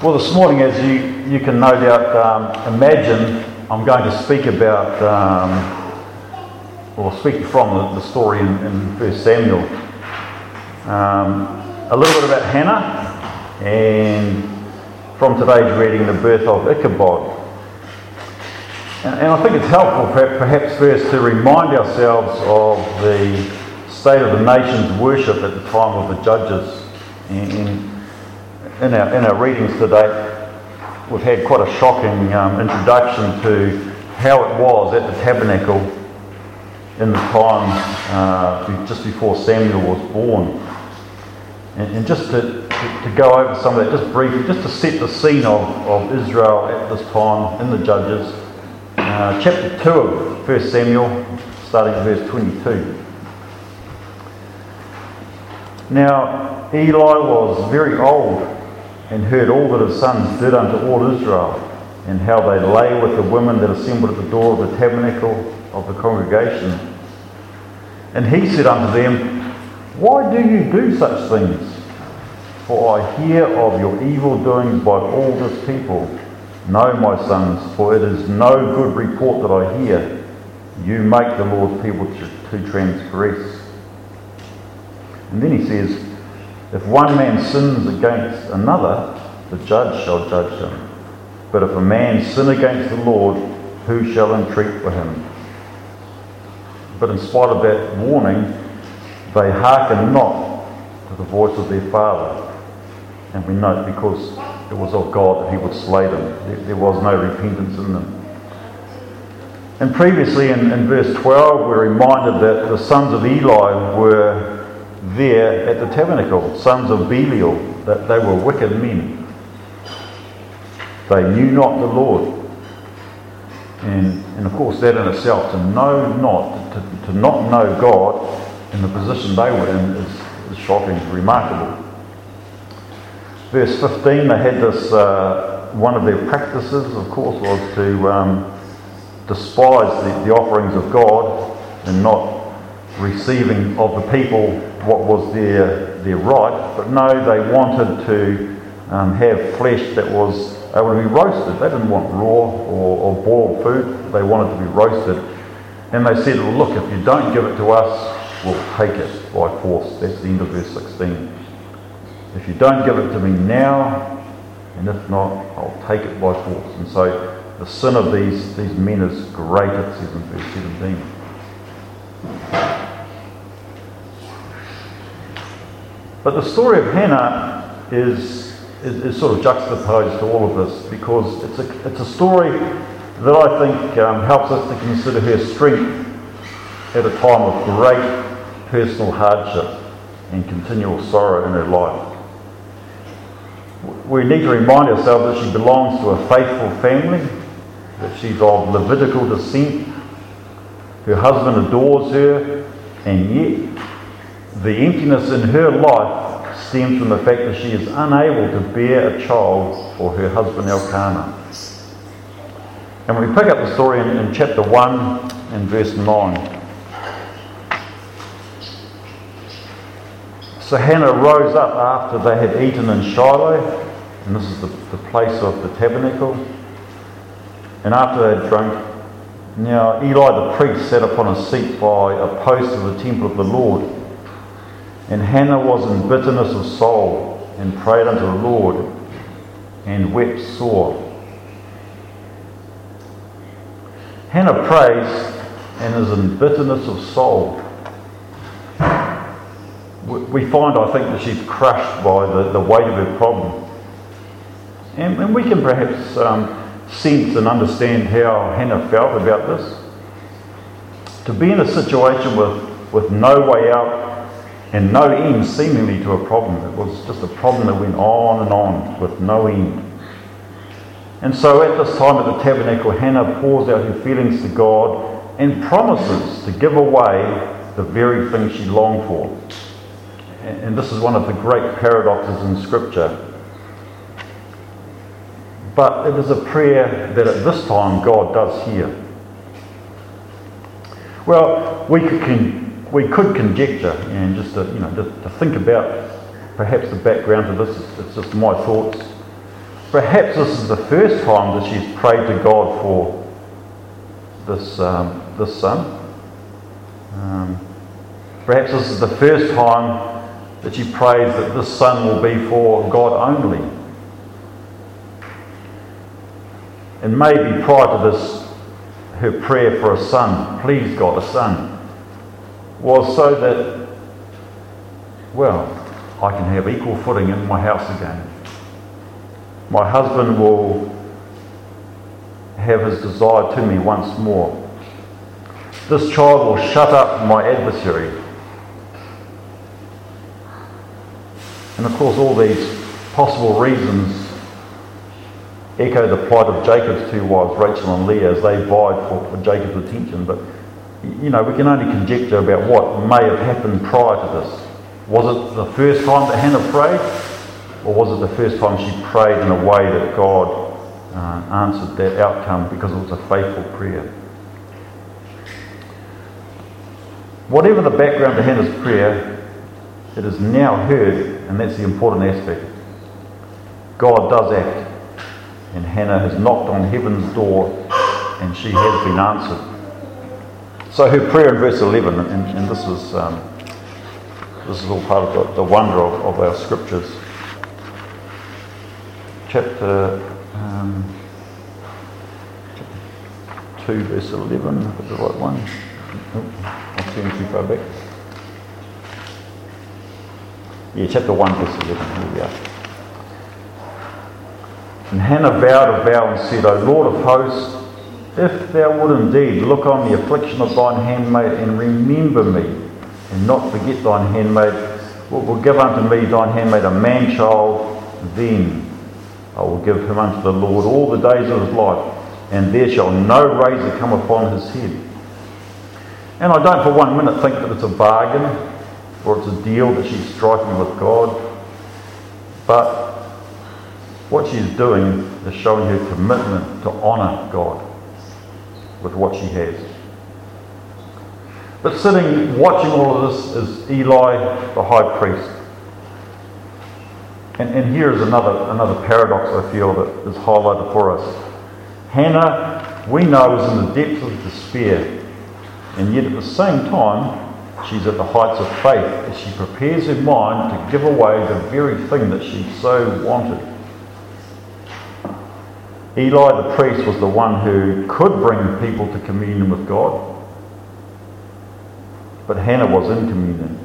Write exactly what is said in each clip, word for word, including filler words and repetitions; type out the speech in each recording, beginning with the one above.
Well, this morning, as you, you can no doubt um, imagine, I'm going to speak about, um, or speak from the, the story in, in First Samuel. Um, a little bit about Hannah, and from today's reading, the birth of Ichabod. And, and I think it's helpful, perhaps first, to remind ourselves of the state of the nation's worship at the time of the Judges. And, and in our in our readings today, we've had quite a shocking um, introduction to how it was at the tabernacle in the time uh, just before Samuel was born. And, and just to, to, to go over some of that, just briefly, just to set the scene of, of Israel at this time in the Judges. Uh, chapter two of First Samuel, starting at verse twenty-two. Now, Eli was very old and heard all that his sons did unto all Israel, and how they lay with the women that assembled at the door of the tabernacle of the congregation. And he said unto them, Why do you do such things? For I hear of your evil doings by all this people. No, my sons, for it is no good report that I hear. You make the Lord's people to, to transgress. And then he says, If one man sins against another, the judge shall judge him. But if a man sin against the Lord, who shall entreat for him? But in spite of that warning, they hearkened not to the voice of their father. And we note because it was of God that he would slay them. There, there was no repentance in them. And previously in, in verse twelve, we're reminded that the sons of Eli were there at the tabernacle, sons of Belial, that they were wicked men. They knew not the Lord. And, and of course that in itself, to know not, to, to not know God in the position they were in is, is shocking, remarkable. Verse fifteen, they had this, uh, one of their practices, of course, was to um, despise the, the offerings of God and not receiving of the people what was their their right, but no, they wanted to um, have flesh that was able to be roasted. They didn't want raw or, or boiled food. They wanted to be roasted. And they said, well, look, if you don't give it to us, we'll take it by force. That's the end of verse sixteen. If you don't give it to me now, and if not, I'll take it by force. And so the sin of these, these men is great, it says in verse seventeen. But the story of Hannah is, is, is sort of juxtaposed to all of this, because it's a, it's a story that I think um, helps us to consider her strength at a time of great personal hardship and continual sorrow in her life. We need to remind ourselves that she belongs to a faithful family, that she's of Levitical descent, her husband adores her, and yet the emptiness in her life stems from the fact that she is unable to bear a child for her husband Elkanah. And we pick up the story in, in chapter one and verse nine. So Hannah rose up after they had eaten in Shiloh, and this is the, the place of the tabernacle, and after they had drunk. Now Eli the priest sat upon a seat by a post of the temple of the Lord. And Hannah was in bitterness of soul, and prayed unto the Lord, and wept sore. Hannah prays and is in bitterness of soul. We find, I think, that she's crushed by the, the weight of her problem. And, and we can perhaps um, sense and understand how Hannah felt about this. To be in a situation with, with no way out, and no end seemingly to a problem. It was just a problem that went on and on with no end. And so at this time at the tabernacle, Hannah pours out her feelings to God and promises to give away the very thing she longed for. And this is one of the great paradoxes in Scripture. But it is a prayer that at this time God does hear. Well, we could con- we could conjecture, and just to, you know, to, to think about perhaps the background to this. It's just my thoughts. Perhaps this is the first time that she's prayed to God for this, um, this son. Um, perhaps this is the first time that she prays that this son will be for God only. And maybe prior to this, her prayer for a son, please God, a son, was so that, well, I can have equal footing in my house again. My husband will have his desire to me once more. This child will shut up my adversary. And of course, all these possible reasons echo the plight of Jacob's two wives, Rachel and Leah, as they vied for, for Jacob's attention. But, you know, we can only conjecture about what may have happened prior to this. Was it the first time that Hannah prayed? Or was it the first time she prayed in a way that God uh, answered that outcome because it was a faithful prayer? Whatever the background to Hannah's prayer, it is now heard, and that's the important aspect. God does act, and Hannah has knocked on heaven's door, and she has been answered. So her prayer in verse eleven, and, and this is um, this is all part of the, the wonder of, of our scriptures. Chapter, um, chapter two, verse eleven, if it's the right one. Oh, I'll turn too far back. Yeah, chapter one, verse eleven. Here we are. And Hannah vowed a vow and said, O Lord of hosts, if thou would indeed look on the affliction of thine handmaid and remember me, and not forget thine handmaid, but will give unto me thine handmaid a man-child, then I will give him unto the Lord all the days of his life, and there shall no razor come upon his head. And I don't for one minute think that it's a bargain, or it's a deal that she's striking with God, but what she's doing is showing her commitment to honour God with what she has. But sitting, watching all of this is Eli, the high priest. And, and here is another, another paradox, I feel, that is highlighted for us. Hannah, we know, is in the depths of despair. And yet at the same time, she's at the heights of faith as she prepares her mind to give away the very thing that she so wanted. Eli the priest was the one who could bring people to communion with God, but Hannah was in communion.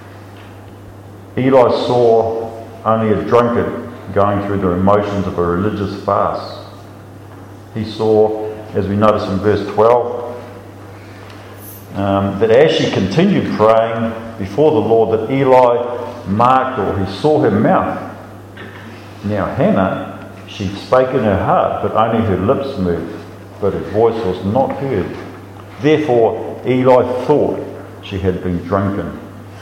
Eli saw only a drunkard going through the emotions of a religious fast. He saw, as we notice in verse twelve, um, that as she continued praying before the Lord, that Eli marked, or he saw her mouth. Now Hannah, she spake in her heart, but only her lips moved, but her voice was not heard. Therefore Eli thought she had been drunken.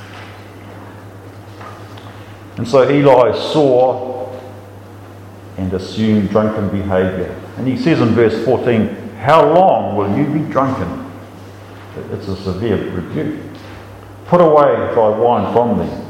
And so Eli saw and assumed drunken behaviour. And he says in verse fourteen, how long will you be drunken? It's a severe rebuke. Put away thy wine from thee.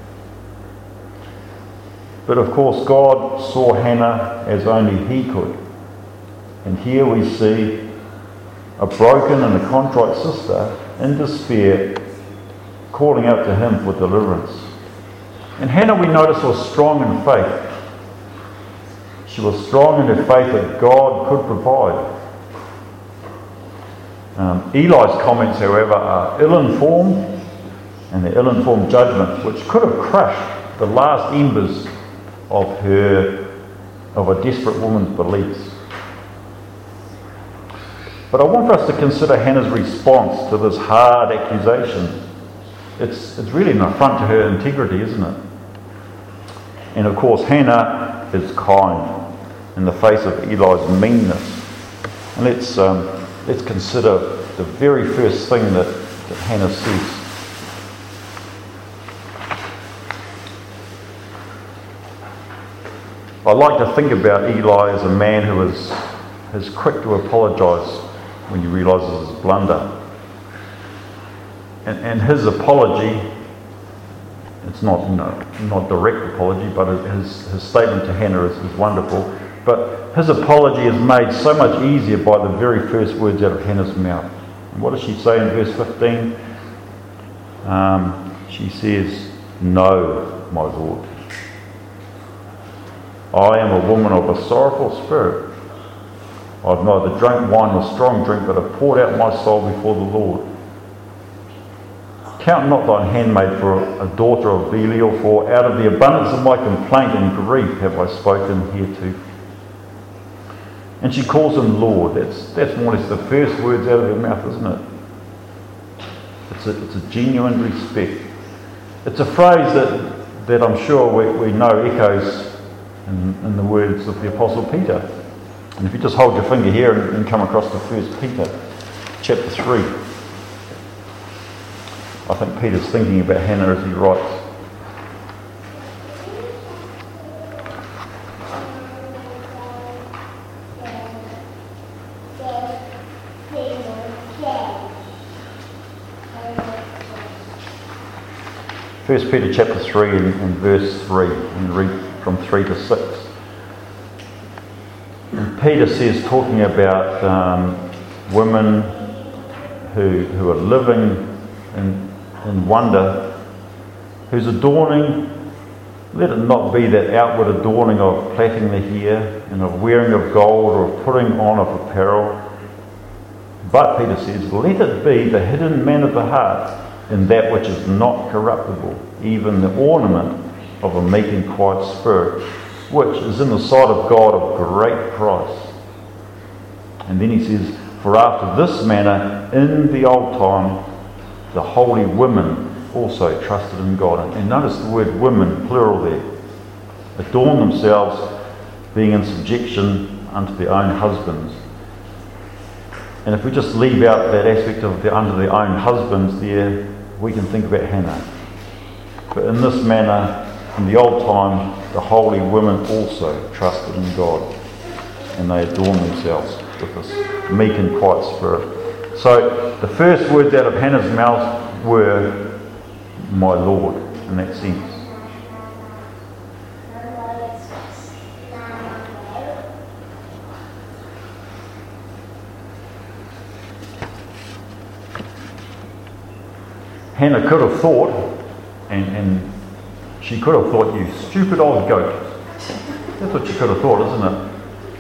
But of course God saw Hannah as only he could. And here we see a broken and a contrite sister in despair calling out to him for deliverance. And Hannah, we notice, was strong in faith. She was strong in her faith that God could provide. Um, Eli's comments, however, are ill-informed, and their ill-informed judgment, which could have crushed the last embers of her, of a desperate woman's beliefs. But I want for us to consider Hannah's response to this hard accusation. It's, it's really an affront to her integrity, isn't it? And of course, Hannah is kind in the face of Eli's meanness. And let's, um, let's consider the very first thing that, that Hannah says. I like to think about Eli as a man who is, is quick to apologise when he realises his blunder. And, and his apology It's not, you know, not direct apology, but his, his statement to Hannah is, is wonderful. But his apology is made so much easier by the very first words out of Hannah's mouth. And what does she say in verse fifteen? Um, she says, "No, my Lord. I am a woman of a sorrowful spirit. I've neither drunk wine nor strong drink, but have poured out my soul before the Lord. Count not thine handmaid for a daughter of Belial, for out of the abundance of my complaint and grief have I spoken hereto." And she calls him Lord. That's that's more or less the first words out of her mouth, isn't it? It's a, it's a genuine respect. It's a phrase that, that I'm sure we, we know echoes in, in the words of the Apostle Peter. And if you just hold your finger here and, and come across to First Peter chapter three. I think Peter's thinking about Hannah as he writes. First Peter chapter three and, and verse three, and read from three to six. And Peter says, talking about um, women who who are living in, in wonder, whose adorning, let it not be that outward adorning of plaiting the hair and of wearing of gold or of putting on of apparel, but, Peter says, let it be the hidden man of the heart in that which is not corruptible, even the ornament of a meek and quiet spirit, which is in the sight of God of great price. And then he says, for after this manner, in the old time, the holy women also trusted in God. And notice the word women, plural there. Adorn themselves, being in subjection unto their own husbands. And if we just leave out that aspect of the under their own husbands there, we can think about Hannah. But in this manner, in the old time, the holy women also trusted in God, and they adorned themselves with this meek and quiet spirit. So the first words out of Hannah's mouth were, my Lord, in that sense. Hannah could have thought, and, and she could have thought, you stupid old goat. That's what she could have thought, isn't it?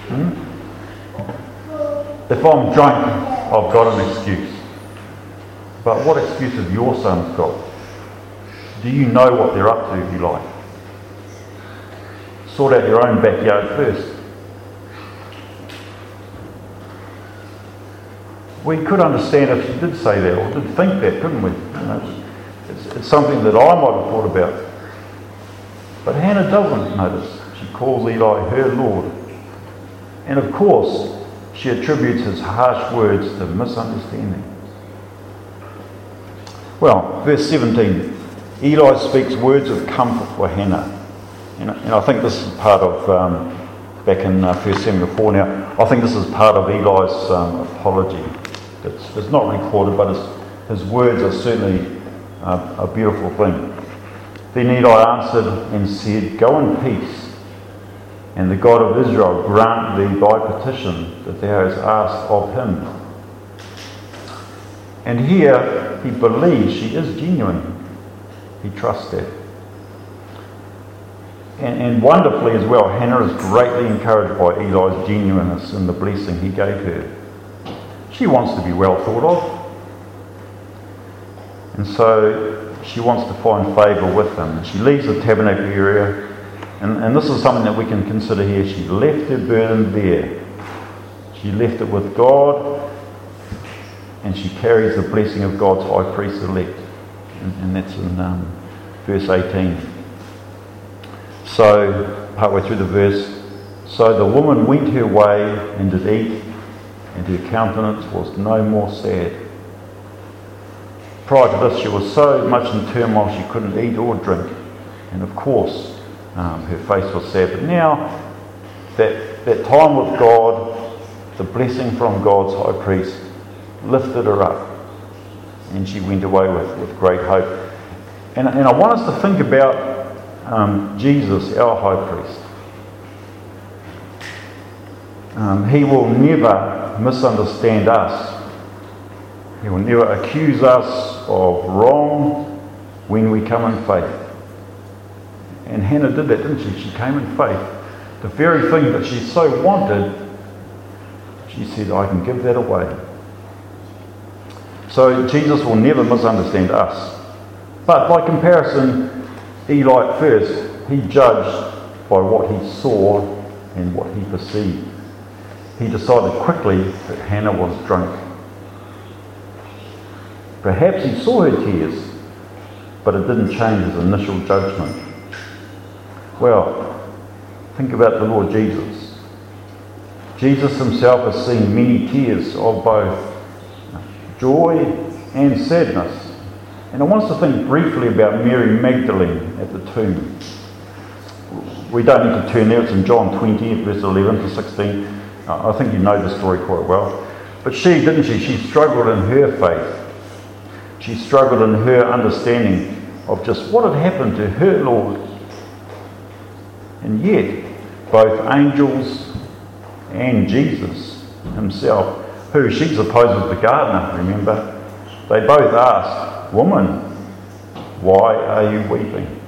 Hmm? If I'm drunk, I've got an excuse. But what excuse have your sons got? Do you know what they're up to, if you like? Sort out your own backyard first. We could understand if she did say that, or did think that, couldn't we? You know, it's, it's something that I might have thought about. But Hannah doesn't notice. She calls Eli her Lord. And of course, she attributes his harsh words to misunderstanding. Well, verse seventeen. Eli speaks words of comfort for Hannah. And, and I think this is part of, um, back in uh, First Samuel four now, I think this is part of Eli's um, apology. It's, it's not recorded, but his, his words are certainly uh, a beautiful thing. Then Eli answered and said, go in peace, and the God of Israel grant thee thy petition that thou hast asked of him. And here he believes she is genuine. He trusts that. And, and wonderfully as well, Hannah is greatly encouraged by Eli's genuineness and the blessing he gave her. She wants to be well thought of. And so she wants to find favour with him. She leaves the tabernacle area, and, and this is something that we can consider here. She left her burden there. She left it with God, and she carries the blessing of God's high priest elect. And, and that's in um, verse eighteen. So, partway through the verse, so the woman went her way and did eat, and her countenance was no more sad. Prior to this, she was so much in turmoil she couldn't eat or drink. And of course, um, her face was sad. But now, that, that time with God, the blessing from God's high priest, lifted her up. And she went away with, with great hope. And, and I want us to think about um, Jesus, our high priest. Um, he will never misunderstand us. He will never accuse us of wrong when we come in faith. And Hannah did that, didn't she? She came in faith. The very thing that she so wanted, she said, I can give that away. So Jesus will never misunderstand us. But by comparison, Eli at first, he judged by what he saw and what he perceived. He decided quickly that Hannah was drunk. Perhaps he saw her tears, but it didn't change his initial judgment. Well, think about the Lord Jesus. Jesus himself has seen many tears of both joy and sadness. And I want us to think briefly about Mary Magdalene at the tomb. We don't need to turn there, it's in John twenty, verse eleven to sixteen. I think you know the story quite well. But she, didn't she? She struggled in her faith. She struggled in her understanding of just what had happened to her Lord. And yet, both angels and Jesus himself, who she supposed was the gardener, remember, they both asked, "Woman, why are you weeping?"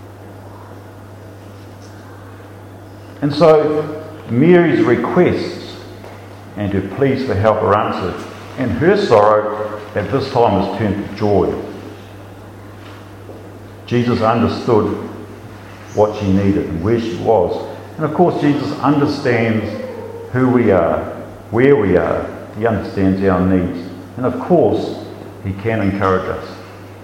And so Mary's requests and her pleas for help are answered, and her sorrow at this time is turned to joy. Jesus understood what she needed and where she was. And of course Jesus understands who we are, where we are. He understands our needs. And of course he can encourage us.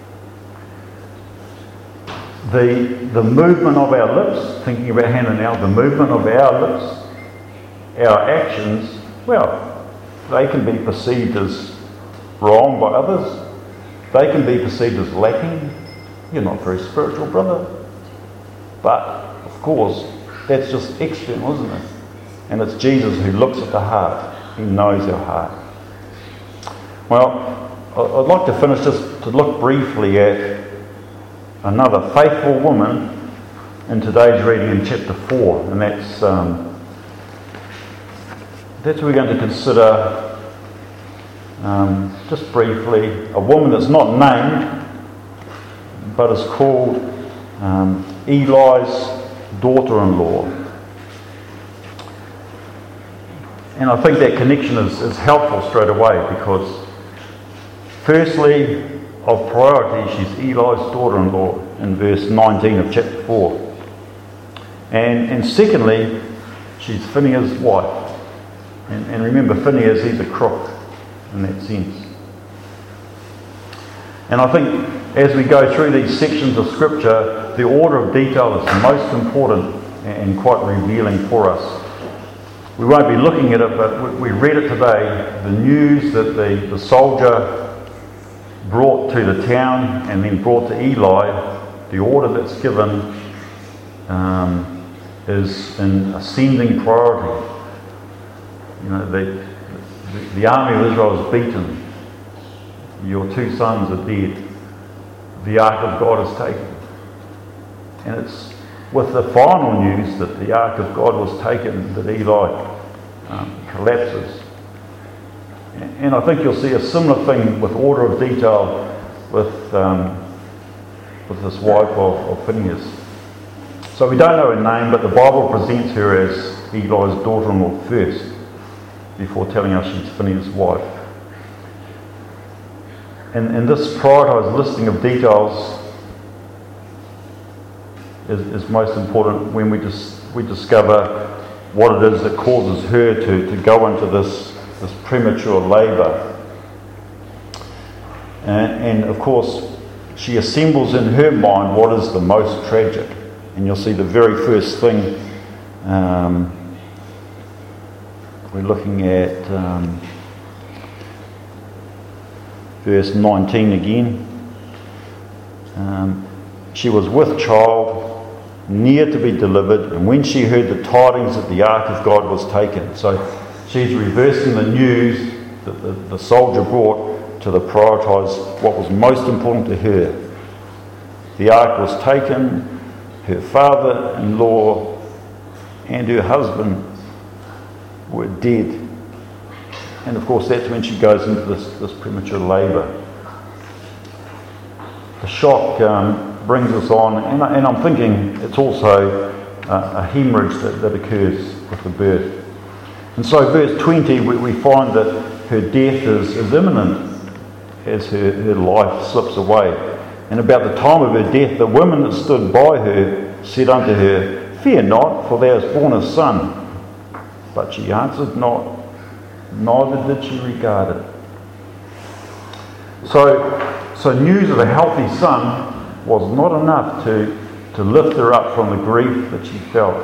The, the movement of our lips, thinking about Hannah now, the movement of our lips, our actions, well, they can be perceived as wrong by others. They can be perceived as lacking. You're not very spiritual, brother. But, of course, that's just external, isn't it? And it's Jesus who looks at the heart. He knows our heart. Well, I'd like to finish just to look briefly at another faithful woman in today's reading in chapter four. And that's, um, that's what we're going to consider um, just briefly. A woman that's not named, but is called um, Eli's daughter-in-law. And I think that connection is, is helpful straight away because firstly, of priority, she's Eli's daughter-in-law in verse nineteen of chapter four. And, and secondly, she's Phinehas' wife. And, and remember, Phinehas, he's a crook in that sense. And I think as we go through these sections of Scripture, the order of detail is most important and quite revealing for us. We won't be looking at it, but we read it today, the news that the, the soldier brought to the town and then brought to Eli, the order that's given um, is in ascending priority. You know, the, the, the army of Israel is beaten. Your two sons are dead. The ark of God is taken. And it's with the final news that the ark of God was taken that Eli um, collapses. And I think you'll see a similar thing with order of detail with um, with this wife of, of Phinehas. So we don't know her name, but the Bible presents her as Eli's daughter-in-law first, before telling us she's Phinehas' wife. And, and this prioritised listing of details is, is most important when we dis, we discover what it is that causes her to, to go into this this premature labour. And, and of course, she assembles in her mind what is the most tragic. And you'll see the very first thing, um, we're looking at um, verse nineteen again. Um, she was with child, near to be delivered, and when she heard the tidings that the ark of God was taken. So she's reversing the news that the, the soldier brought to the prioritise what was most important to her. The ark was taken, her father-in-law and her husband were dead. And of course that's when she goes into this, this premature labour. The shock um, brings us on, and, I, and I'm thinking it's also uh, a hemorrhage that, that occurs with the birth. And so verse twenty, we, we find that her death is, is imminent as her, her life slips away. And about the time of her death, the women that stood by her said unto her, Fear not, for thou hast borne a son. But she answered not, neither did she regard it. So, so news of a healthy son was not enough to, to lift her up from the grief that she felt.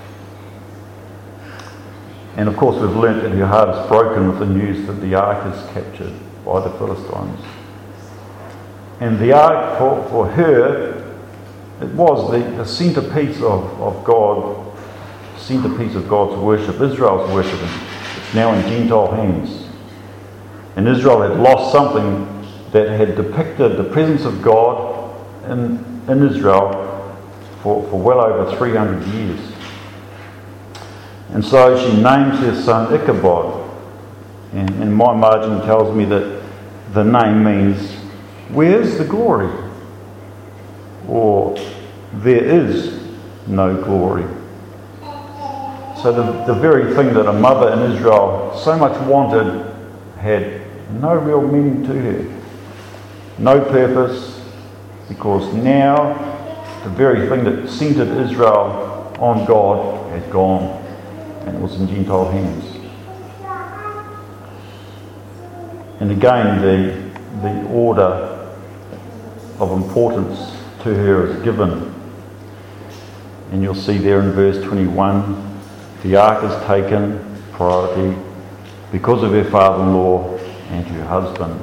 And of course we've learnt that her heart is broken with the news that the ark is captured by the Philistines. And the ark for, for her, it was the, the centrepiece of, of God, centrepiece of God's worship, Israel's worship. It's now in Gentile hands. And Israel had lost something that had depicted the presence of God in, in Israel for, for well over three hundred years. And so she names her son Ichabod. And, and my margin tells me that the name means, where's the glory? Or there is no glory. So the, the very thing that a mother in Israel so much wanted had no real meaning to her. No purpose, because now the very thing that centered Israel on God had gone and it was in Gentile hands. And again, the, the order of importance to her is given. And you'll see there in verse twenty-one, the ark is taken, priority, because of her father-in-law and her husband.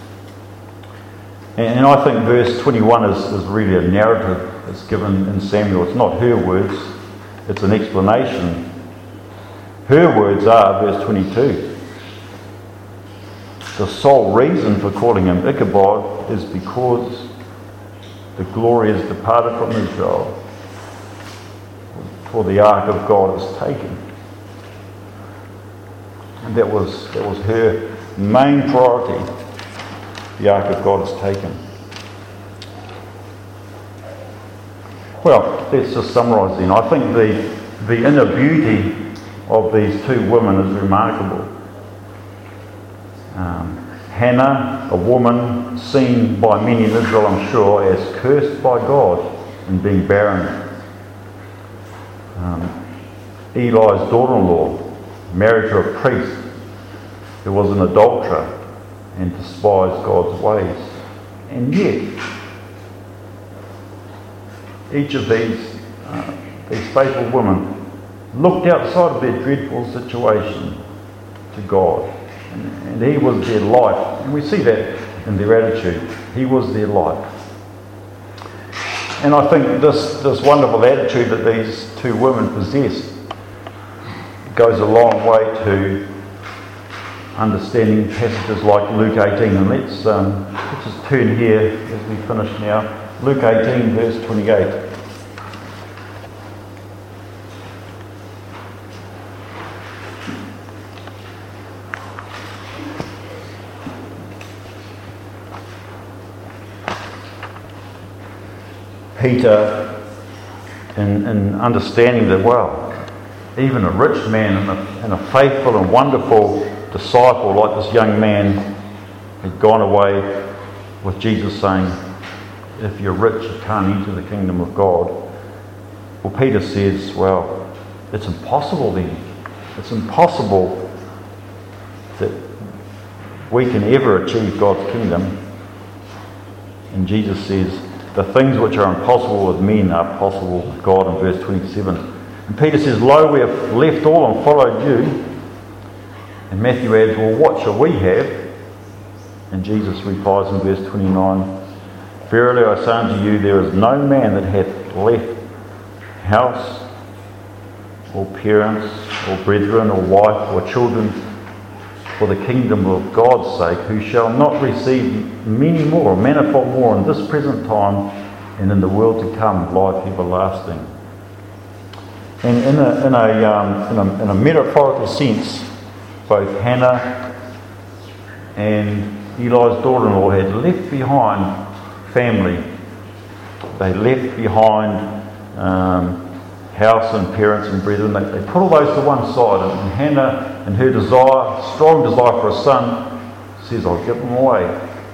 And I think verse twenty-one is, is really a narrative that's given in Samuel. It's not her words, it's an explanation. Her words are, verse twenty-two, the sole reason for calling him Ichabod is because the glory has departed from Israel, for the ark of God is taken. And that was, that was her main priority. The ark of God is taken. Well, let's just summarise then. I think the, the inner beauty of these two women is remarkable. Um, Hannah, a woman seen by many in Israel, I'm sure, as cursed by God in being barren. Um, Eli's daughter-in-law, married to a priest who was an adulterer and despised God's ways. And yet, each of these, uh, these faithful women looked outside of their dreadful situation to God. And, and He was their light. And we see that in their attitude. He was their light. And I think this, this wonderful attitude that these two women possessed goes a long way to understanding passages like Luke eighteen. And let's, um, let's just turn here as we finish now. Luke eighteen, verse twenty-eight. Peter, in, in understanding that, well, even a rich man and a, and a faithful and wonderful disciple like this young man had gone away with Jesus saying, if you're rich, you can't enter the kingdom of God. Well, Peter says, well, it's impossible then. It's impossible that we can ever achieve God's kingdom. And Jesus says, the things which are impossible with men are possible with God, in verse twenty-seven. And Peter says, lo, we have left all and followed you. And Matthew adds, well, what shall we have? And Jesus replies in verse twenty-nine, verily I say unto you, there is no man that hath left house, or parents, or brethren, or wife, or children, for the kingdom of God's sake, who shall not receive many more, manifold more in this present time, and in the world to come, life everlasting. And in a, in a, um, in a, in a metaphorical sense, both Hannah and Eli's daughter-in-law had left behind family. They left behind um, house and parents and brethren. They, they put all those to one side, and Hannah, in her desire, strong desire for a son, says, I'll give them away.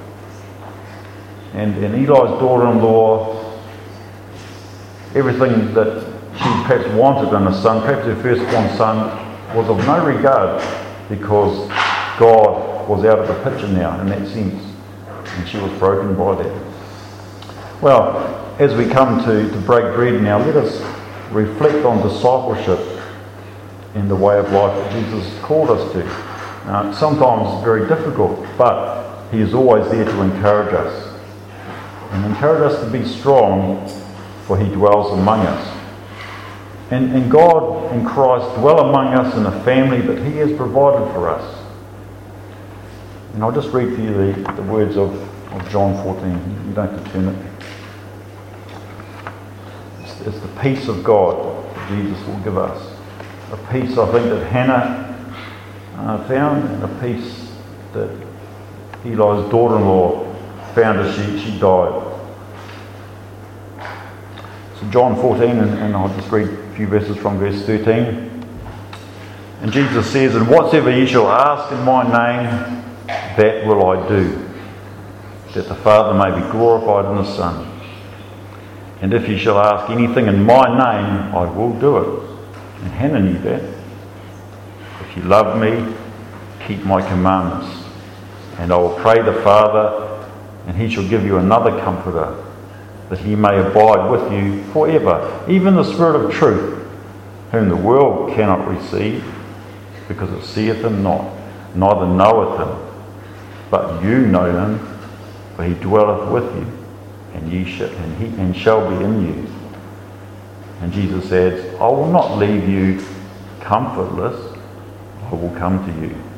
And, and Eli's daughter-in-law, everything that she perhaps wanted in a son, perhaps her firstborn son, was of no regard, because God was out of the picture now in that sense, and she was broken by that. Well, as we come to, to break bread now, let us reflect on discipleship in the way of life that Jesus called us to. Uh, sometimes very difficult, but he is always there to encourage us, and encourage us to be strong, for he dwells among us. And, and God and Christ dwell among us in a family that he has provided for us. And I'll just read for you the, the words of, of John fourteen. You don't have to turn it. It's, it's the peace of God that Jesus will give us. A peace, I think, that Hannah uh, found, and a peace that Eli's daughter-in-law found as she, she died. So John fourteen, and, and I'll just read a few verses from verse thirteen. And Jesus says, and whatsoever ye shall ask in my name, that will I do, that the Father may be glorified in the Son. And if ye shall ask anything in my name, I will do it. And Hannah knew that. If you love me, keep my commandments. And I will pray the Father, and he shall give you another comforter, that he may abide with you forever, even the Spirit of truth, whom the world cannot receive, because it seeth him not, neither knoweth him. But you know him, for he dwelleth with you, and ye shall, and he and shall be in you. And Jesus adds, I will not leave you comfortless, I will come to you.